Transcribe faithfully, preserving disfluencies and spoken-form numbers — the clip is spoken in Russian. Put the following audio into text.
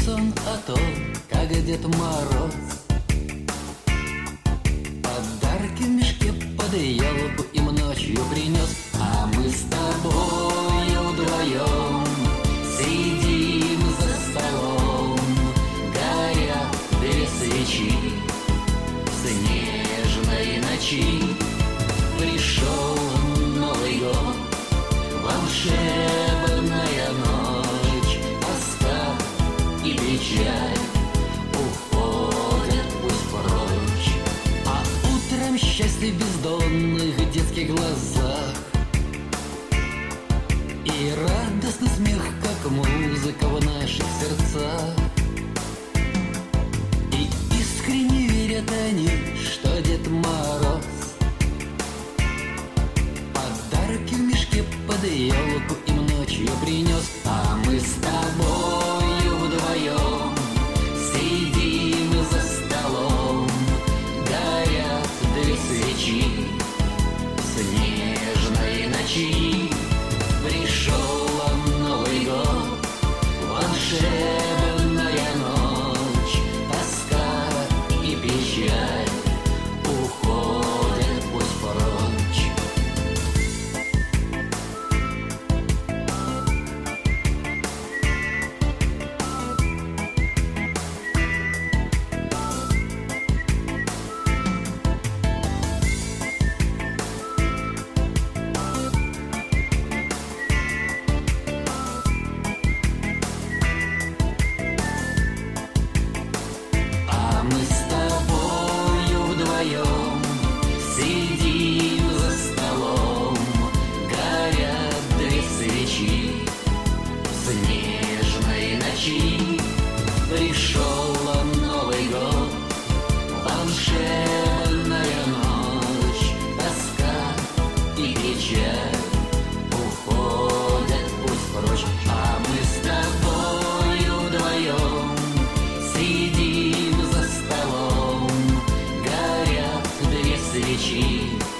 сон о том, как Дед Мороз подарки в мешке под елку им ночью принес. А мы с тобою вдвоем сидим за столом, горят две свечи в снежной ночи. Пришел Новый год, волшебная ночь, тоска и печаль уходят пусть прочь. А утром счастье в бездонных детских глазах и радостный смех, как музыка в наших сердцах. И искренне верят они, что Дед Мороз подарки в мешке под елку им ночью принес. А мы с тобою вдвоем сидим за столом, горят две свечи в снежной ночи. Пришел Новый год, волшебная ночь, тоска и печаль уходят пусть прочь. А мы с тобою вдвоем сидим за столом, горят две свечи в снежной ночи. Пришел Новый год, волшебная ночь, тоска и печаль уходят пусть прочь. А мы с тобою вдвоем сидим за столом, горят две свечи